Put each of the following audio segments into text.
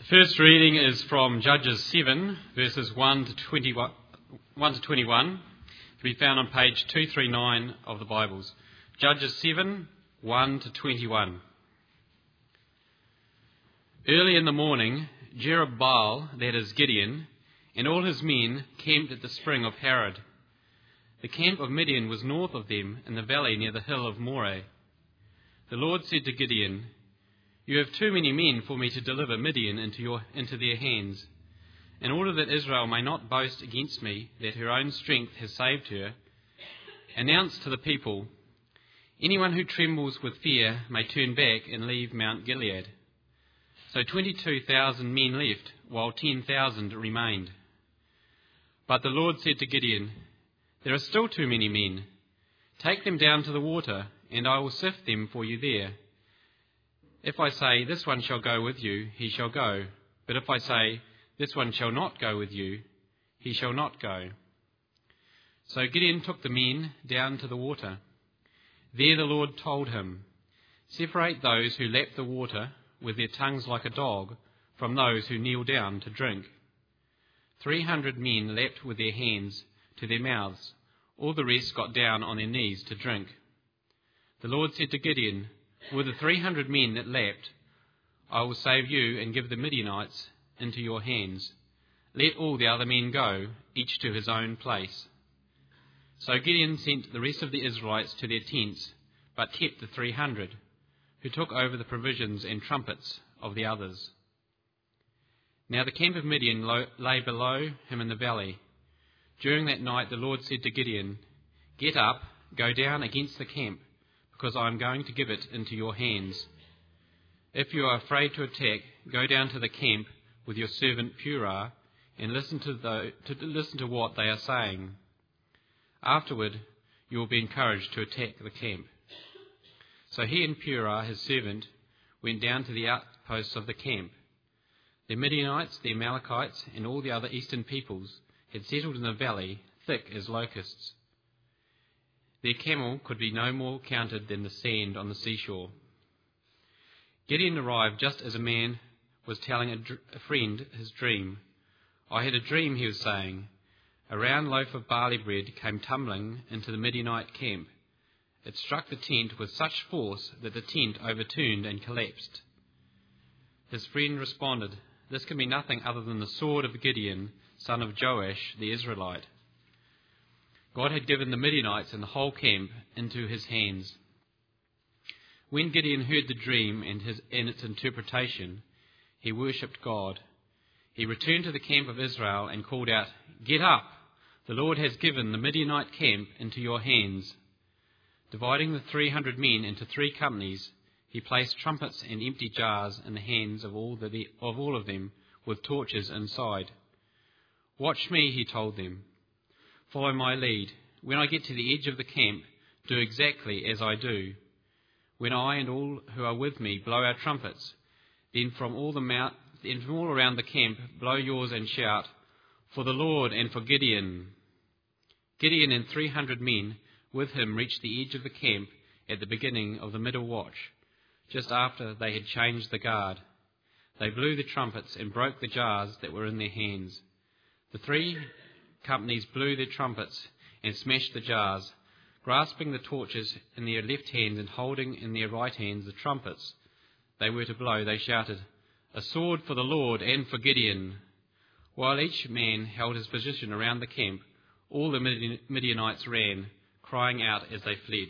The first reading is from Judges 7, verses 1 to 21, to be found on page 239 of the Bibles. Judges 7, 1 to 21. Early in the morning, Jerubbaal, that is Gideon, and all his men camped at the spring of Harod. The camp of Midian was north of them in the valley near the hill of Moreh. The Lord said to Gideon, "You have too many men for me to deliver Midian into their hands. In order that Israel may not boast against me that her own strength has saved her, announce to the people, anyone who trembles with fear may turn back and leave Mount Gilead." So 22,000 men left, while 10,000 remained. But the Lord said to Gideon, "There are still too many men. Take them down to the water, and I will sift them for you there. If I say, 'This one shall go with you,' he shall go. But if I say, 'This one shall not go with you,' he shall not go." So Gideon took the men down to the water. There the Lord told him, "Separate those who lap the water with their tongues like a dog from those who kneel down to drink." 300 men lapped with their hands to their mouths. All the rest got down on their knees to drink. The Lord said to Gideon, "With the 300 men that lapped, I will save you and give the Midianites into your hands. Let all the other men go, each to his own place." So Gideon sent the rest of the Israelites to their tents, but kept the 300, who took over the provisions and trumpets of the others. Now the camp of Midian lay below him in the valley. During that night the Lord said to Gideon, "Get up, go down against the camp, because I am going to give it into your hands. If you are afraid to attack, go down to the camp with your servant Purah and listen to what they are saying. Afterward, you will be encouraged to attack the camp." So he and Purah, his servant, went down to the outposts of the camp. The Midianites, the Amalekites, and all the other eastern peoples had settled in the valley, thick as locusts. Their camel could be no more counted than the sand on the seashore. Gideon arrived just as a man was telling a friend his dream. "I had a dream," he was saying. "A round loaf of barley bread came tumbling into the Midianite camp. It struck the tent with such force that the tent overturned and collapsed." His friend responded, "This can be nothing other than the sword of Gideon, son of Joash the Israelite." God had given the Midianites and the whole camp into his hands. When Gideon heard the dream and its interpretation, he worshipped God. He returned to the camp of Israel and called out, "Get up! The Lord has given the Midianite camp into your hands." Dividing the 300 men into 3 companies, he placed trumpets and empty jars in the hands of all of them, with torches inside. "Watch me," he told them. "Follow my lead. When I get to the edge of the camp, do exactly as I do. When I and all who are with me blow our trumpets, then from all around the camp blow yours and shout, 'For the Lord and for Gideon.'" Gideon and 300 men with him reached the edge of the camp at the beginning of the middle watch, just after they had changed the guard. They blew the trumpets and broke the jars that were in their hands. The 3 companies blew their trumpets and smashed the jars. Grasping the torches in their left hands and holding in their right hands the trumpets they were to blow, they shouted, "A sword for the Lord and for Gideon." While each man held his position around the camp, all the Midianites ran, crying out as they fled.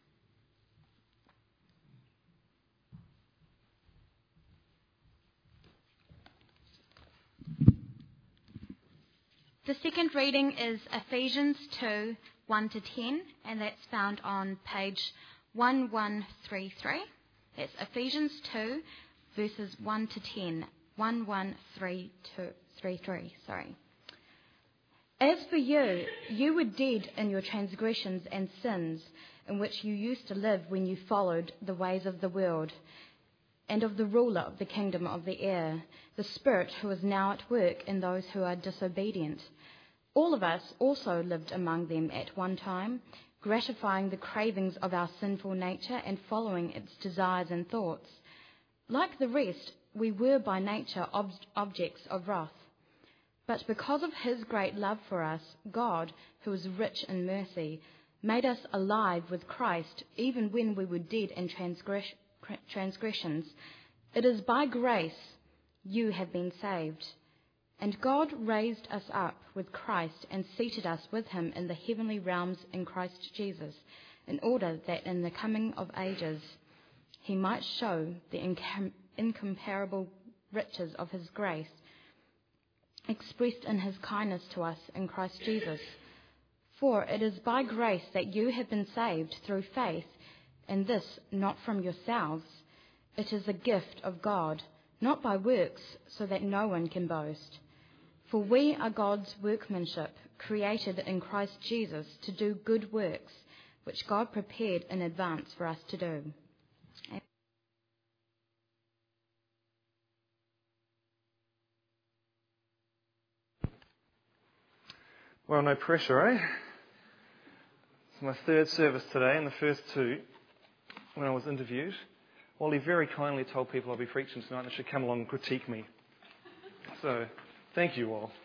The second reading is Ephesians 2, 1 to 10, and that's found on page 1133. That's Ephesians 2, verses 1 to 10, 1133, sorry. "As for you, you were dead in your transgressions and sins, in which you used to live when you followed the ways of the world, and of the ruler of the kingdom of the air, the Spirit who is now at work in those who are disobedient. All of us also lived among them at one time, gratifying the cravings of our sinful nature and following its desires and thoughts. Like the rest, we were by nature objects of wrath. But because of his great love for us, God, who is rich in mercy, made us alive with Christ even when we were dead in transgressions. It is by grace you have been saved. And God raised us up with Christ and seated us with him in the heavenly realms in Christ Jesus, in order that in the coming of ages he might show the incomparable riches of his grace, expressed in his kindness to us in Christ Jesus. For it is by grace that you have been saved through faith, and this not from yourselves. It is a gift of God, not by works, so that no one can boast. For we are God's workmanship, created in Christ Jesus to do good works, which God prepared in advance for us to do. Well, no pressure, eh? It's my third service today, and the first two, when I was interviewed, Wally very kindly told people I'll be preaching tonight and they should come along and critique me. So, thank you, Wal.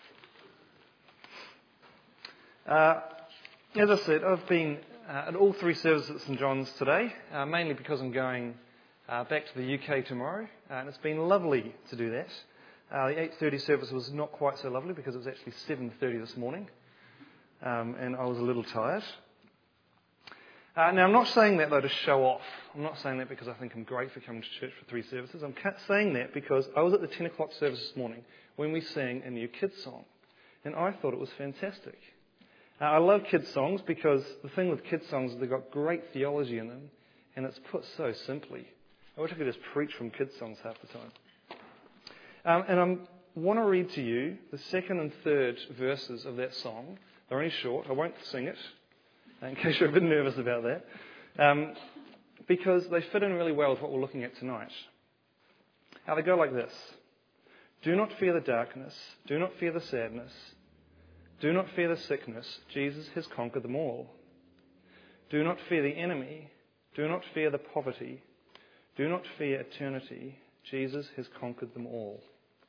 As I said, I've been at all three services at St John's today, mainly because I'm going back to the UK tomorrow, and it's been lovely to do that. The 8:30 service was not quite so lovely because it was actually 7:30 this morning, and I was a little tired. Now, I'm not saying that, though, to show off. I'm not saying that because I think I'm great for coming to church for three services. I'm saying that because I was at the 10 o'clock service this morning when we sang a new kids song, and I thought it was fantastic. I love kids songs because the thing with kids songs is they've got great theology in them, and it's put so simply. I wish I could just preach from kids songs half the time. And I want to read to you the second and third verses of that song. They're only short. I won't sing it, in case you're a bit nervous about that, because they fit in really well with what we're looking at tonight. They go like this. Do not fear the darkness. Do not fear the sadness. Do not fear the sickness. Jesus has conquered them all. Do not fear the enemy. Do not fear the poverty. Do not fear eternity. Jesus has conquered them all.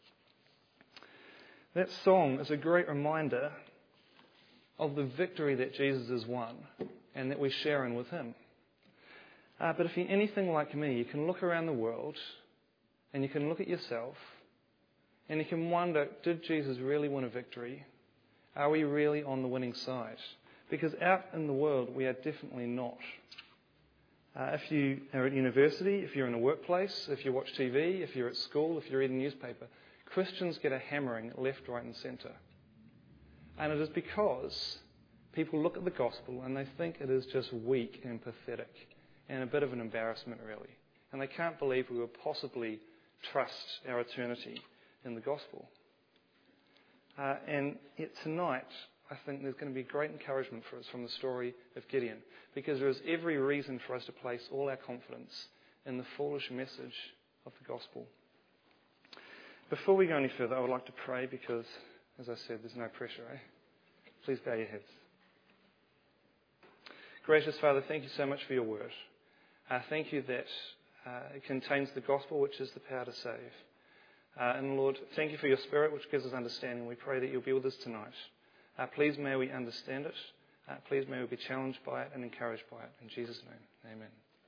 That song is a great reminder of the victory that Jesus has won and that we share in with him. But if you're anything like me, you can look around the world and you can look at yourself and you can wonder, did Jesus really win a victory? Are we really on the winning side? Because out in the world, we are definitely not. If you are at university, if you're in a workplace, if you watch TV, if you're at school, if you read a newspaper, Christians get a hammering left, right and centre. And it is because people look at the gospel and they think it is just weak and pathetic and a bit of an embarrassment, really. And they can't believe we would possibly trust our eternity in the gospel. And yet tonight, I think there's going to be great encouragement for us from the story of Gideon, because there is every reason for us to place all our confidence in the foolish message of the gospel. Before we go any further, I would like to pray because, as I said, there's no pressure, eh? Please bow your heads. Gracious Father, thank you so much for your word. Thank you that it contains the gospel, which is the power to save. And Lord, thank you for your Spirit, which gives us understanding. We pray that you'll be with us tonight. Please may we understand it. Please may we be challenged by it and encouraged by it. In Jesus' name,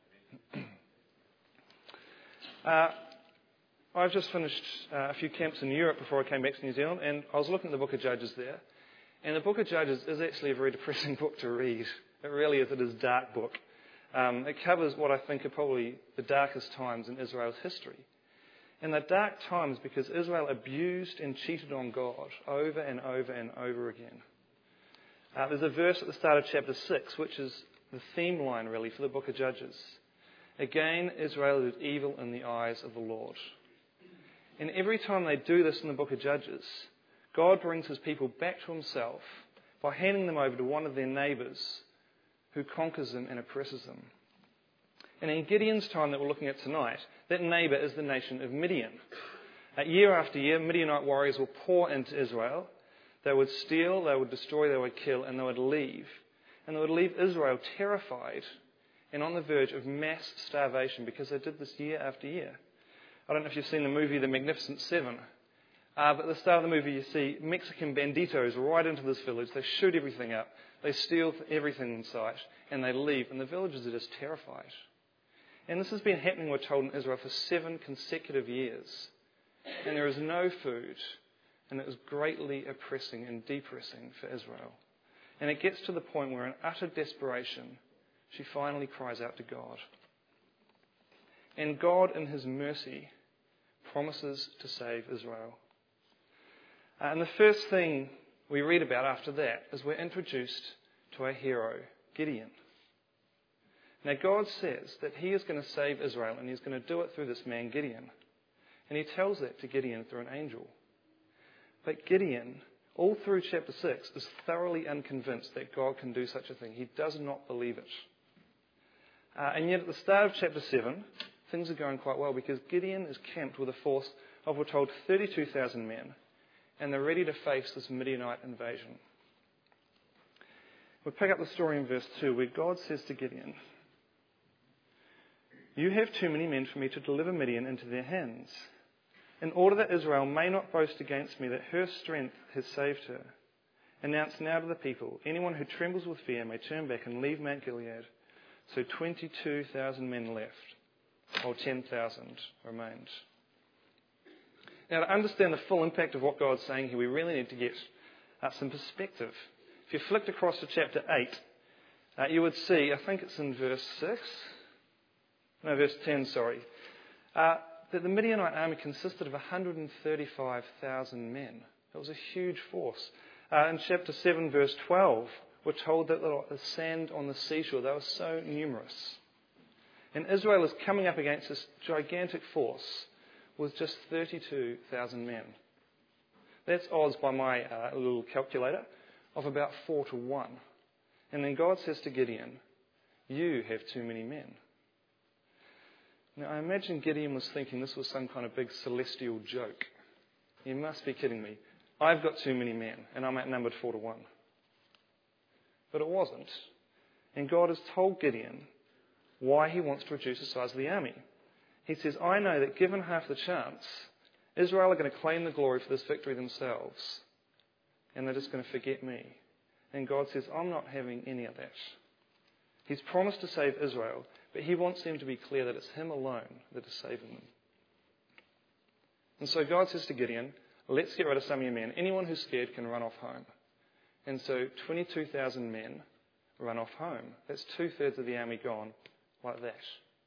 amen. I've just finished a few camps in Europe before I came back to New Zealand, and I was looking at the Book of Judges there. And the Book of Judges is actually a very depressing book to read. It really is. It is a dark book. It covers what I think are probably the darkest times in Israel's history. And they're dark times because Israel abused and cheated on God over and over and over again. There's a verse at the start of chapter 6, which is the theme line, really, for the Book of Judges. Again, Israel did evil in the eyes of the Lord. And every time they do this in the Book of Judges, God brings his people back to himself by handing them over to one of their neighbours who conquers them and oppresses them. And in Gideon's time that we're looking at tonight, that neighbour is the nation of Midian. Year after year, Midianite warriors will pour into Israel. They would steal, they would destroy, they would kill, and they would leave. And they would leave Israel terrified and on the verge of mass starvation because they did this year after year. I don't know if you've seen the movie The Magnificent Seven, but at the start of the movie you see Mexican banditos right into this village. They shoot everything up, they steal everything in sight, and they leave, and the villagers are just terrified. And this has been happening, we're told, in Israel for 7 consecutive years. And there is no food, and it is greatly oppressing and depressing for Israel. And it gets to the point where in utter desperation, she finally cries out to God. And God, in his mercy, promises to save Israel. And the first thing we read about after that is we're introduced to our hero, Gideon. Now, God says that he is going to save Israel, and he's going to do it through this man, Gideon. And he tells that to Gideon through an angel. But Gideon, all through chapter 6, is thoroughly unconvinced that God can do such a thing. He does not believe it. And yet at the start of chapter 7, things are going quite well because Gideon is camped with a force of, we're told, 32,000 men. And they're ready to face this Midianite invasion. We pick up the story in verse 2 where God says to Gideon, "You have too many men for me to deliver Midian into their hands. In order that Israel may not boast against me that her strength has saved her, announce now to the people, anyone who trembles with fear may turn back and leave Mount Gilead." So 22,000 men left, while 10,000 remained. Now, to understand the full impact of what God's saying here, we really need to get some perspective. If you flicked across to chapter 8, you would see, I think it's in verse 10, that the Midianite army consisted of 135,000 men. It was a huge force. In chapter 7, verse 12, we're told that the sand on the seashore, they were so numerous. And Israel is coming up against this gigantic force with just 32,000 men. That's odds by my little calculator of about 4 to 1. And then God says to Gideon, "You have too many men." Now, I imagine Gideon was thinking this was some kind of big celestial joke. You must be kidding me. I've got too many men, and I'm outnumbered 4 to 1. But it wasn't. And God has told Gideon why he wants to reduce the size of the army. He says, "I know that given half the chance, Israel are going to claim the glory for this victory themselves, and they're just going to forget me." And God says, "I'm not having any of that." He's promised to save Israel, but he wants them to be clear that it's him alone that is saving them. And so God says to Gideon, "Let's get rid of some of your men. Anyone who's scared can run off home." And so 22,000 men run off home. That's 2/3 of the army gone like that.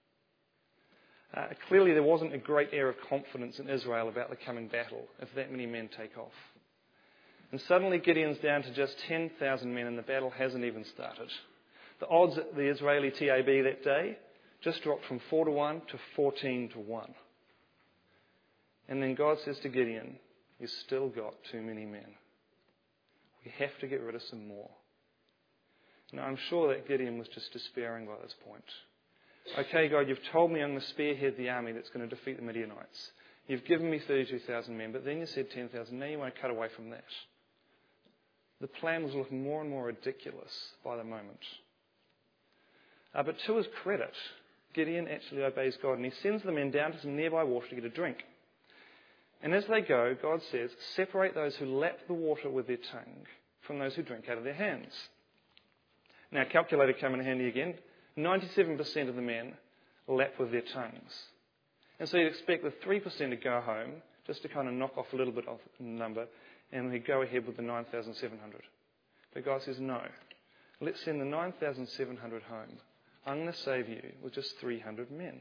Clearly there wasn't a great air of confidence in Israel about the coming battle if that many men take off. And suddenly Gideon's down to just 10,000 men and the battle hasn't even started. The odds at the Israeli TAB that day just dropped from 4 to 1 to 14 to 1. And then God says to Gideon, "You've still got too many men. We have to get rid of some more." Now, I'm sure that Gideon was just despairing by this point. "Okay, God, you've told me I'm going to spearhead the army that's going to defeat the Midianites. You've given me 32,000 men, but then you said 10,000. Now you want to cut away from that." The plan was looking more and more ridiculous by the moment. But to his credit, Gideon actually obeys God, and he sends the men down to some nearby water to get a drink. And as they go, God says, "Separate those who lap the water with their tongue from those who drink out of their hands." Now, calculator come in handy again. 97% of the men lap with their tongues. And so you'd expect the 3% to go home, just to kind of knock off a little bit of the number, and we go ahead with the 9,700. But God says, "No, let's send the 9,700 home. I'm going to save you with just 300 men."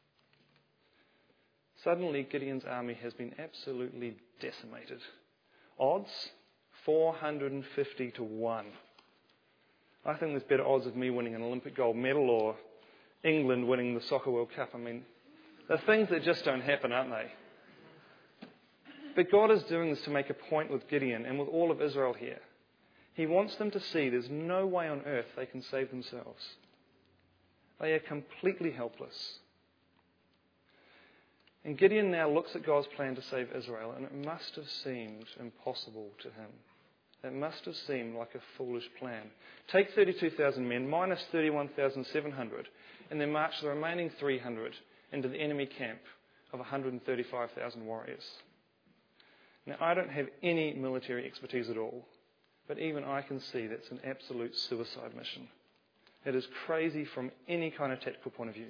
Suddenly, Gideon's army has been absolutely decimated. Odds, 450 to 1. I think there's better odds of me winning an Olympic gold medal or England winning the Soccer World Cup. I mean, they're things that just don't happen, aren't they? But God is doing this to make a point with Gideon and with all of Israel here. He wants them to see there's no way on earth they can save themselves. They are completely helpless. And Gideon now looks at God's plan to save Israel, and it must have seemed impossible to him. It must have seemed like a foolish plan. Take 32,000 men minus 31,700 and then march the remaining 300 into the enemy camp of 135,000 warriors. Now, I don't have any military expertise at all, but even I can see that's an absolute suicide mission. It is crazy from any kind of tactical point of view.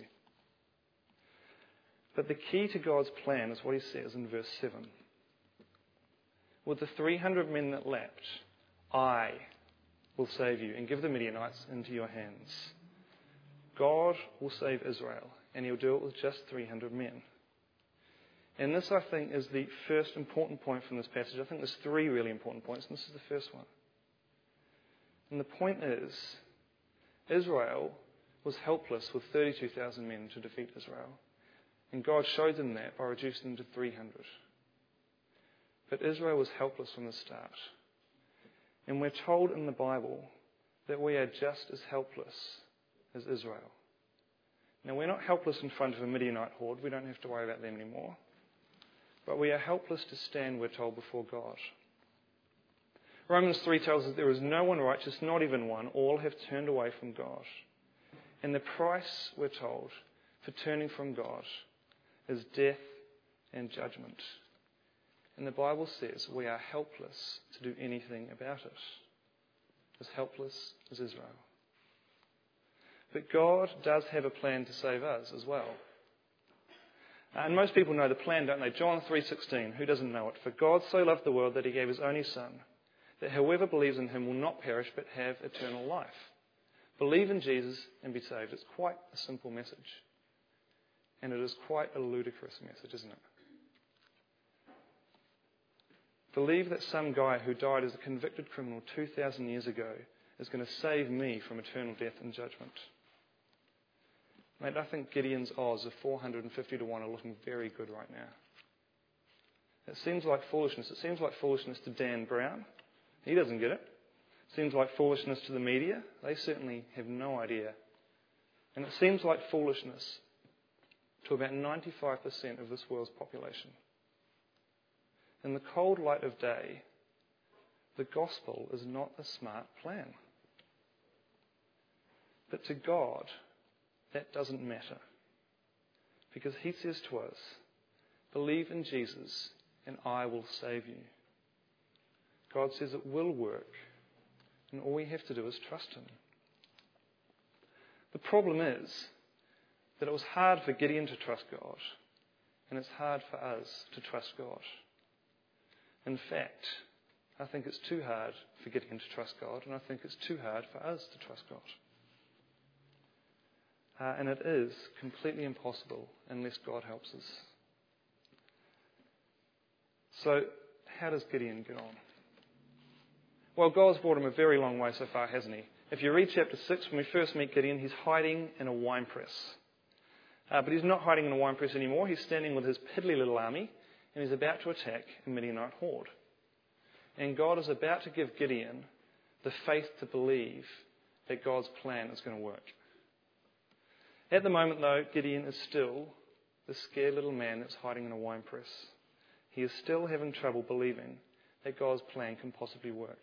But the key to God's plan is what he says in verse 7. With the 300 men that leapt, I will save you and give the Midianites into your hands. God will save Israel, and he'll do it with just 300 men. And this, I think, is the first important point from this passage. I think there's three really important points, and this is the first one. And the point is, Israel was helpless with 32,000 men to defeat Israel. And God showed them that by reducing them to 300. But Israel was helpless from the start. And we're told in the Bible that we are just as helpless as Israel. Now, we're not helpless in front of a Midianite horde. We don't have to worry about them anymore. But we are helpless to stand, we're told, before God. Romans 3 tells us there is no one righteous, not even one. All have turned away from God. And the price, we're told, for turning from God is death and judgment. And the Bible says we are helpless to do anything about it. As helpless as Israel. But God does have a plan to save us as well. And most people know the plan, don't they? John 3:16, who doesn't know it? For God so loved the world that he gave his only Son, that whoever believes in him will not perish but have eternal life. Believe in Jesus and be saved. It's quite a simple message. And it is quite a ludicrous message, isn't it? Believe that some guy who died as a convicted criminal 2,000 years ago is going to save me from eternal death and judgment. Mate, I think Gideon's odds of 450 to 1 are looking very good right now. It seems like foolishness. It seems like foolishness to Dan Brown. He doesn't get it. It seems like foolishness to the media. They certainly have no idea. And it seems like foolishness to about 95% of this world's population. In the cold light of day, the gospel is not a smart plan. But to God, that doesn't matter. Because he says to us, believe in Jesus and I will save you. God says it will work. And all we have to do is trust him. The problem is that it was hard for Gideon to trust God. And it's hard for us to trust God. In fact, I think it's too hard for Gideon to trust God, and I think it's too hard for us to trust God. And it is completely impossible unless God helps us. So, how does Gideon get on? Well, God's brought him a very long way so far, hasn't he? If you read chapter 6, when we first meet Gideon, he's hiding in a wine press. But he's not hiding in a wine press anymore. He's standing with his piddly little army, and he's about to attack a Midianite horde. And God is about to give Gideon the faith to believe that God's plan is going to work. At the moment, though, Gideon is still the scared little man that's hiding in a wine press. He is still having trouble believing that God's plan can possibly work.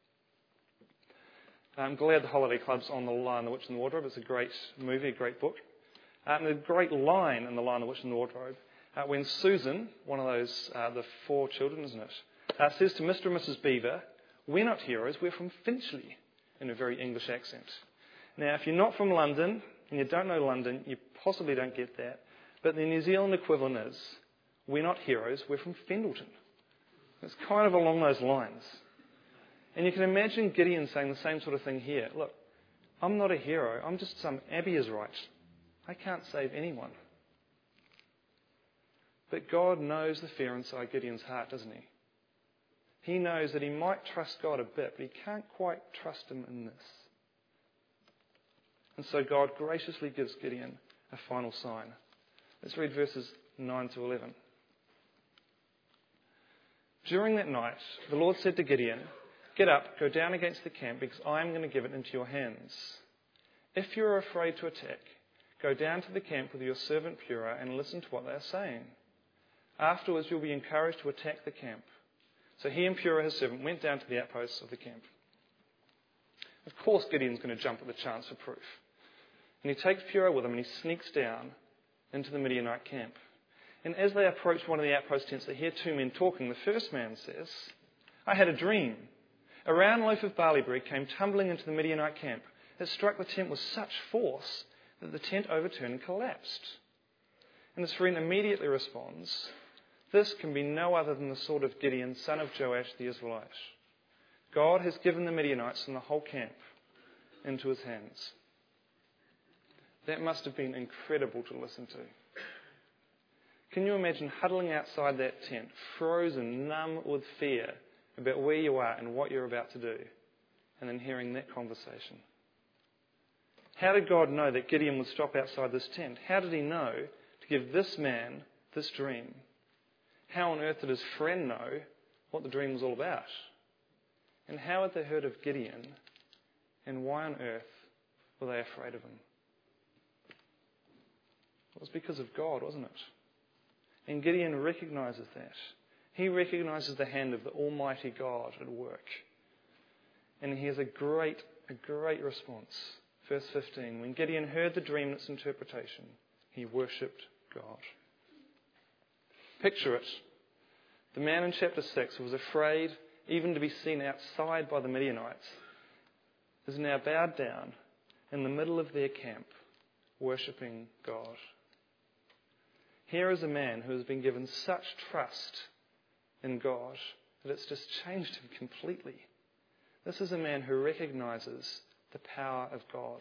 I'm glad the Holiday Club's on The Lion, the Witch and the Wardrobe. It's a great movie, a great book. And a great line in The Lion, the Witch and the Wardrobe, when Susan, one of those, the 4 children, isn't it, says to Mr. and Mrs. Beaver, we're not heroes, we're from Finchley, in a very English accent. Now, if you're not from London, and you don't know London, you possibly don't get that. But the New Zealand equivalent is, we're not heroes, we're from Fendleton. It's kind of along those lines. And you can imagine Gideon saying the same sort of thing here. Look, I'm not a hero, I'm just some Abiezrite. I can't save anyone. But God knows the fear inside Gideon's heart, doesn't he? He knows that he might trust God a bit, but he can't quite trust him in this. And so God graciously gives Gideon a final sign. Let's read verses 9 to 11. During that night, the Lord said to Gideon, get up, go down against the camp, because I am going to give it into your hands. If you are afraid to attack, go down to the camp with your servant Purah and listen to what they are saying. Afterwards, you'll be encouraged to attack the camp. So he and Purah, his servant, went down to the outposts of the camp. Of course, Gideon's going to jump at the chance for proof. And he takes Purah with him and he sneaks down into the Midianite camp. And as they approach one of the outpost tents, they hear two men talking. The first man says, "I had a dream. A round loaf of barley bread came tumbling into the Midianite camp. It struck the tent with such force that the tent overturned and collapsed." And his friend immediately responds, "This can be no other than the sword of Gideon, son of Joash the Israelite. God has given the Midianites and the whole camp into his hands." That must have been incredible to listen to. Can you imagine huddling outside that tent, frozen, numb with fear about where you are and what you're about to do, and then hearing that conversation? How did God know that Gideon would stop outside this tent? How did he know to give this man this dream? How on earth did his friend know what the dream was all about? And how had they heard of Gideon, and why on earth were they afraid of him? It was because of God, wasn't it? And Gideon recognises that. He recognises the hand of the Almighty God at work. And he has a great response. Verse 15, when Gideon heard the dream and its interpretation, he worshipped God. Picture it. The man in chapter 6 who was afraid even to be seen outside by the Midianites is now bowed down in the middle of their camp, worshipping God. Here is a man who has been given such trust in God that it's just changed him completely. This is a man who recognises the power of God.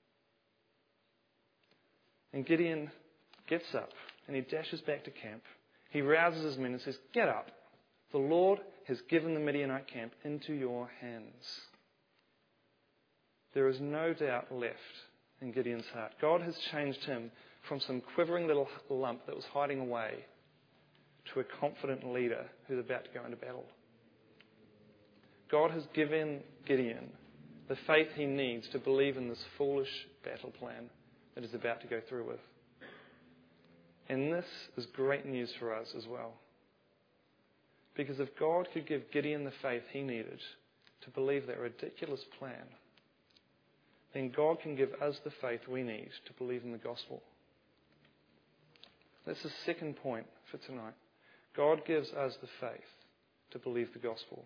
And Gideon gets up and he dashes back to camp. He rouses his men and says, "Get up. The Lord has given the Midianite camp into your hands." There is no doubt left in Gideon's heart. God has changed him from some quivering little lump that was hiding away to a confident leader who's about to go into battle. God has given Gideon the faith he needs to believe in this foolish battle plan that he's about to go through with. And this is great news for us as well. Because if God could give Gideon the faith he needed to believe that ridiculous plan, then God can give us the faith we need to believe in the gospel. That's the second point for tonight. God gives us the faith to believe the gospel.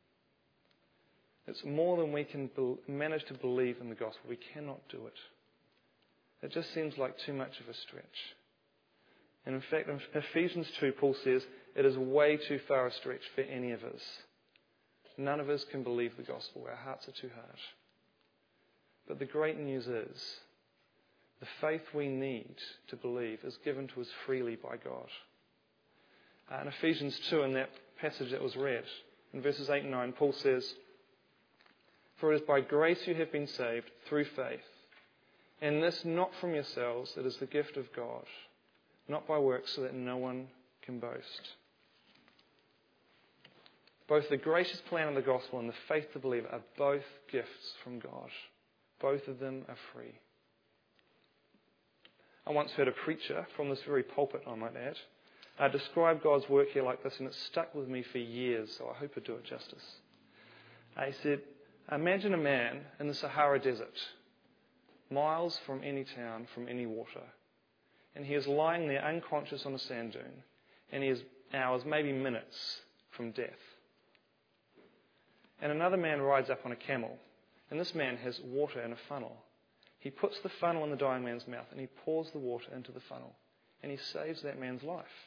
It's more than we can manage to believe in the gospel. We cannot do it. It just seems like too much of a stretch. And in fact, in Ephesians 2, Paul says, it is way too far a stretch for any of us. None of us can believe the gospel. Our hearts are too hard. But the great news is, the faith we need to believe is given to us freely by God. In Ephesians 2, in that passage that was read, in verses 8 and 9, Paul says, "For it is by grace you have been saved through faith, and this not from yourselves, it is the gift of God, not by works, so that no one can boast." Both the gracious plan of the gospel and the faith to believe are both gifts from God. Both of them are free. I once heard a preacher from this very pulpit, I might add, describe God's work here like this, and it stuck with me for years, so I hope I do it justice. He said, imagine a man in the Sahara Desert, miles from any town, from any water, and he is lying there unconscious on a sand dune, and he is hours, maybe minutes, from death. And another man rides up on a camel, and this man has water in a funnel. He puts the funnel in the dying man's mouth and he pours the water into the funnel and he saves that man's life.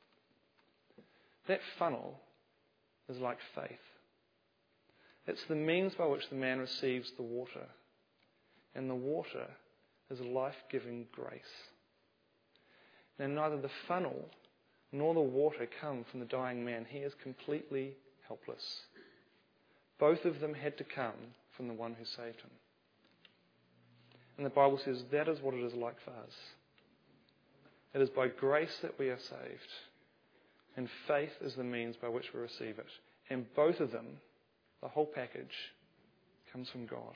That funnel is like faith. It's the means by which the man receives the water. And the water is life-giving grace. Now neither the funnel nor the water come from the dying man. He is completely helpless. Both of them had to come from the one who saved him. And the Bible says that is what it is like for us. It is by grace that we are saved. And faith is the means by which we receive it. And both of them, the whole package, comes from God.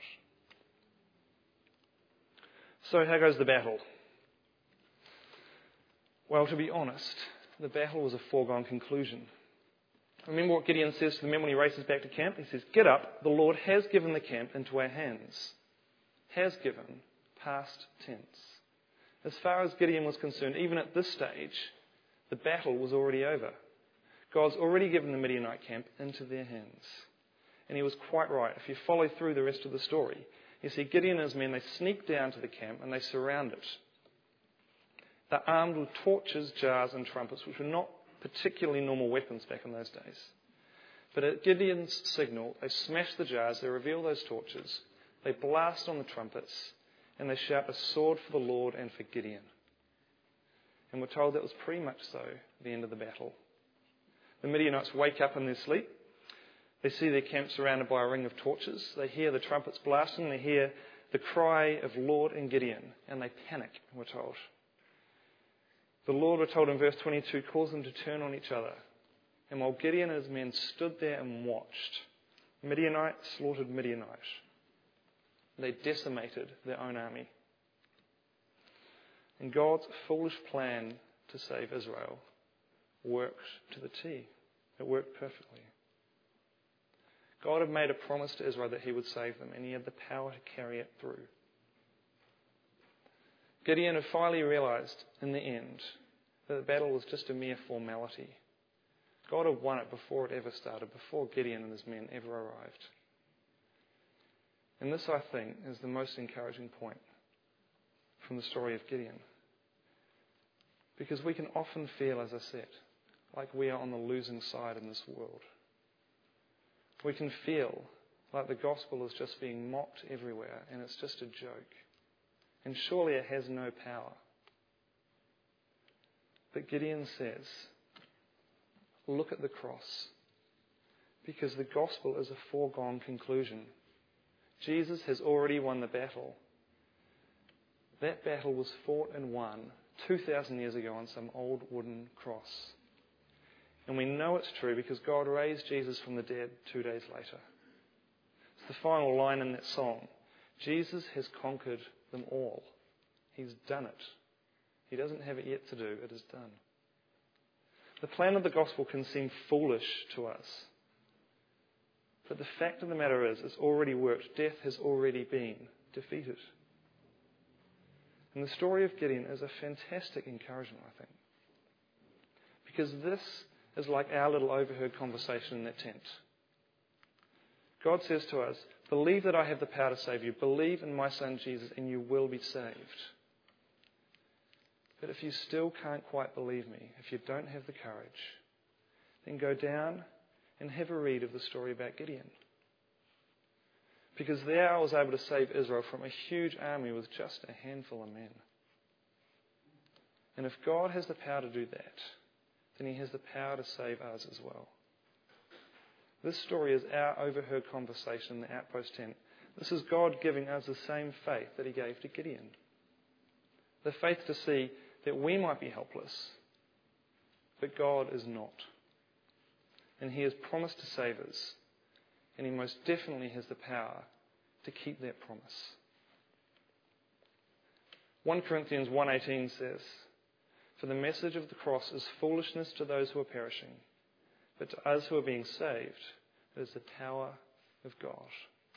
So how goes the battle? Well, to be honest, the battle was a foregone conclusion. Remember what Gideon says to the men when he races back to camp? He says, "Get up, the Lord has given the camp into our hands." Has given, past tense. As far as Gideon was concerned, even at this stage, The battle was already over. God's already given the Midianite camp into their hands. And he was quite right. If you follow through the rest of the story, you see Gideon and his men, they sneak down to the camp and they surround it. They're armed with torches, jars and trumpets, which were not particularly normal weapons back in those days. But at Gideon's signal, they smash the jars, they reveal those torches, they blast on the trumpets, and they shout a sword for the Lord and for Gideon. And we're told that was pretty much so the end of the battle. The Midianites wake up in their sleep. They see their camp surrounded by a ring of torches. They hear the trumpets blasting. They hear the cry of Lord and Gideon, and they panic, we're told. The Lord, we're told in verse 22, calls them to turn on each other. And while Gideon and his men stood there and watched, Midianite slaughtered Midianite. They decimated their own army. And God's foolish plan to save Israel worked to the T. It worked perfectly. God had made a promise to Israel that he would save them, and he had the power to carry it through. Gideon had finally realised in the end that the battle was just a mere formality. God had won it before it ever started, before Gideon and his men ever arrived. And this, I think, is the most encouraging point from the story of Gideon. Because we can often feel, as I said, like we are on the losing side in this world. We can feel like the gospel is just being mocked everywhere and it's just a joke. And surely it has no power. But Gideon says, look at the cross. Because the gospel is a foregone conclusion. Jesus has already won the battle. That battle was fought and won 2,000 years ago on some old wooden cross. And we know it's true because God raised Jesus from the dead 2 days later. It's the final line in that song. Jesus has conquered them all. He's done it. He doesn't have it yet to do. It is done. The plan of the gospel can seem foolish to us. But the fact of the matter is, it's already worked. Death has already been defeated. And the story of Gideon is a fantastic encouragement, I think. Because this is like our little overheard conversation in that tent. God says to us, believe that I have the power to save you. Believe in my son Jesus and you will be saved. But if you still can't quite believe me, if you don't have the courage, then go down and have a read of the story about Gideon. Because there I was able to save Israel from a huge army with just a handful of men. And if God has the power to do that, then he has the power to save us as well. This story is our overheard conversation in the outpost tent. This is God giving us the same faith that he gave to Gideon. The faith to see that we might be helpless, but God is not. And he has promised to save us, and he most definitely has the power to keep that promise. 1 Corinthians 1:18 says, for the message of the cross is foolishness to those who are perishing, but to us who are being saved, it is the power of God.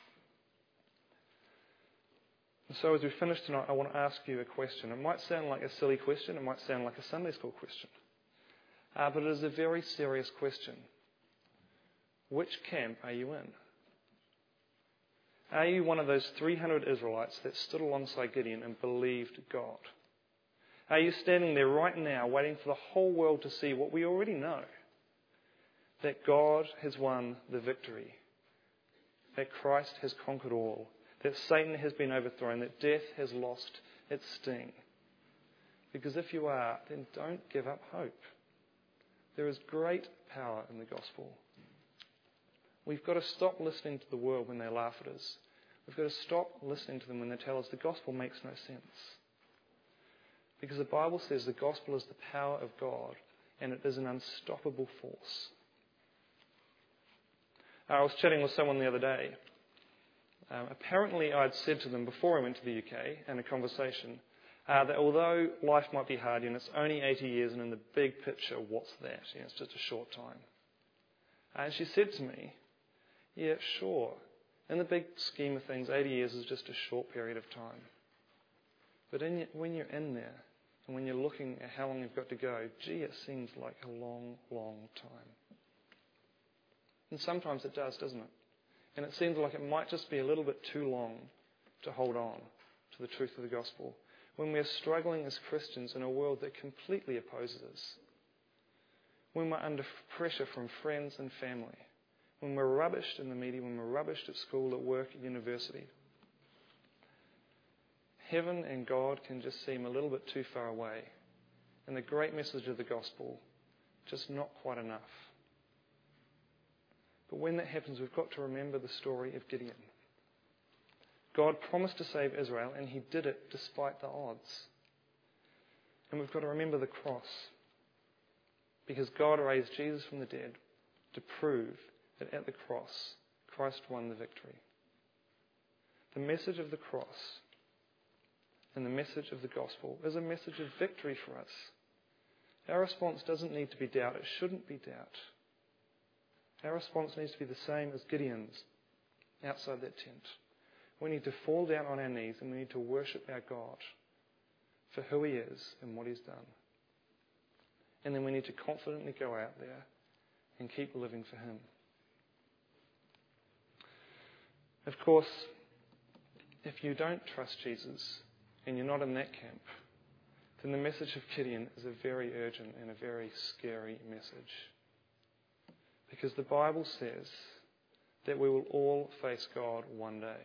And so as we finish tonight, I want to ask you a question. It might sound like a silly question. It might sound like a Sunday school question. But it is a very serious question. Which camp are you in? Are you one of those 300 Israelites that stood alongside Gideon and believed God? Are you standing there right now waiting for the whole world to see what we already know? That God has won the victory. That Christ has conquered all. That Satan has been overthrown. That death has lost its sting. Because if you are, then don't give up hope. There is great power in the gospel. We've got to stop listening to the world when they laugh at us. We've got to stop listening to them when they tell us the gospel makes no sense. Because the Bible says the gospel is the power of God and it is an unstoppable force. I was chatting with someone the other day. Apparently I'd said to them before I went to the UK in a conversation that although life might be hard, it's only 80 years and in the big picture, what's that? It's just a short time. And she said to me, yeah, sure. In the big scheme of things, 80 years is just a short period of time. But when you're in there And when you're looking at how long you've got to go, gee, it seems like a long, long time. And sometimes it does, doesn't it? And it seems like it might just be a little bit too long to hold on to the truth of the gospel when we're struggling as Christians in a world that completely opposes us, when we're under pressure from friends and family, when we're rubbished in the media, when we're rubbished at school, at work, at university. Heaven and God can just seem a little bit too far away, and the great message of the gospel just not quite enough. But when that happens, we've got to remember the story of Gideon. God promised to save Israel, and he did it despite the odds. And we've got to remember the cross, because God raised Jesus from the dead to prove that at the cross, Christ won the victory. The message of the cross and the message of the gospel is a message of victory for us. Our response doesn't need to be doubt. It shouldn't be doubt. Our response needs to be the same as Gideon's outside that tent. We need to fall down on our knees and we need to worship our God for who he is and what he's done. And then we need to confidently go out there and keep living for him. Of course, if you don't trust Jesus and you're not in that camp, then the message of Gideon is a very urgent and a very scary message. Because the Bible says that we will all face God one day.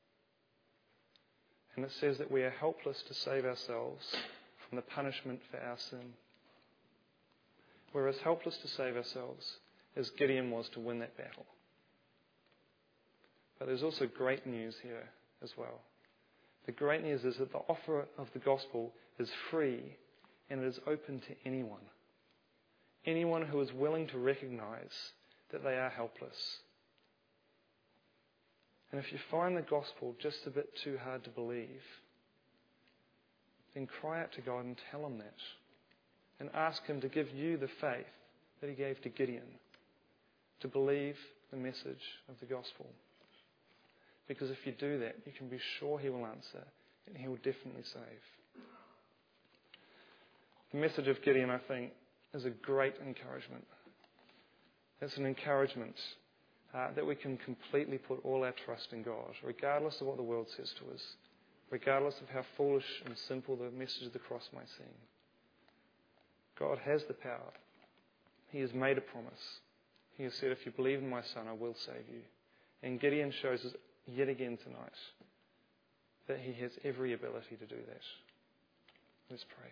And it says that we are helpless to save ourselves from the punishment for our sin. We're as helpless to save ourselves as Gideon was to win that battle. But there's also great news here as well. The great news is that the offer of the gospel is free and it is open to anyone. Anyone who is willing to recognize that they are helpless. And if you find the gospel just a bit too hard to believe, then cry out to God and tell him that. And ask him to give you the faith that he gave to Gideon, to believe the message of the gospel. Because if you do that, you can be sure he will answer and he will definitely save. The message of Gideon, I think, is a great encouragement. It's an encouragement that we can completely put all our trust in God, regardless of what the world says to us, regardless of how foolish and simple the message of the cross may seem. God has the power. He has made a promise. He has said, if you believe in my Son, I will save you. And Gideon shows us yet again tonight that he has every ability to do that. Let's pray.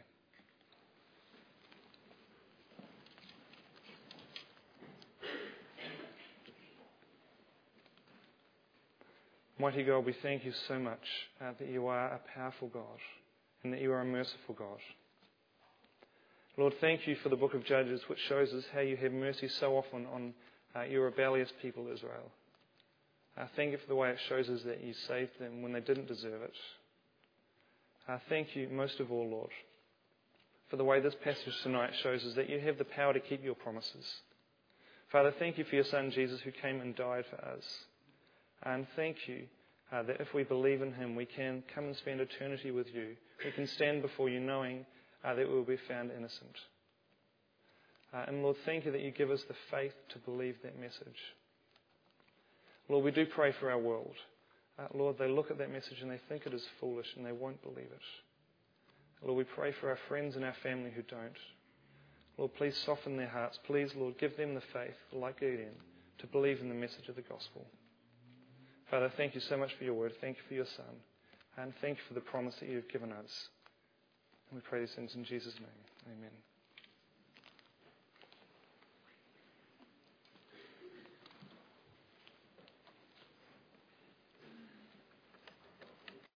Mighty God, we thank you so much that you are a powerful God and that you are a merciful God. Lord, thank you for the book of Judges, which shows us how you have mercy so often on your rebellious people, Israel. Thank you for the way it shows us that you saved them when they didn't deserve it. Thank you, most of all, Lord, for the way this passage tonight shows us that you have the power to keep your promises. Father, thank you for your Son, Jesus, who came and died for us. And thank you that if we believe in him, we can come and spend eternity with you. We can stand before you knowing that we will be found innocent. And Lord, thank you that you give us the faith to believe that message. Lord, we do pray for our world. Lord, they look at that message and they think it is foolish and they won't believe it. Lord, we pray for our friends and our family who don't. Lord, please soften their hearts. Please, Lord, give them the faith, like Gideon, to believe in the message of the gospel. Father, thank you so much for your word. Thank you for your Son. And thank you for the promise that you've given us. And we pray these things in Jesus' name. Amen.